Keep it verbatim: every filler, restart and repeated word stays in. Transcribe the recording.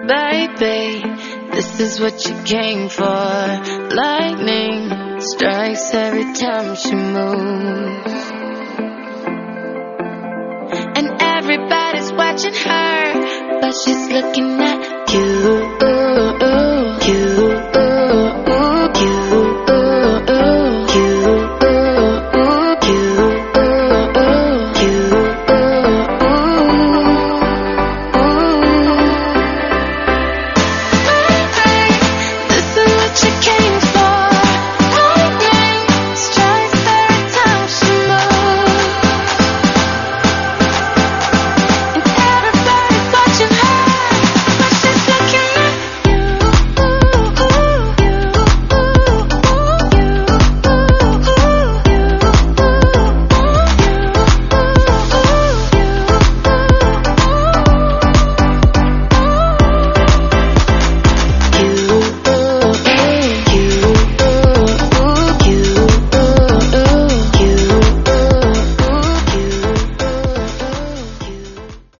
Baby, this is what you came for. Lightning strikes every time she moves, and everybody's watching her, but she's looking at you.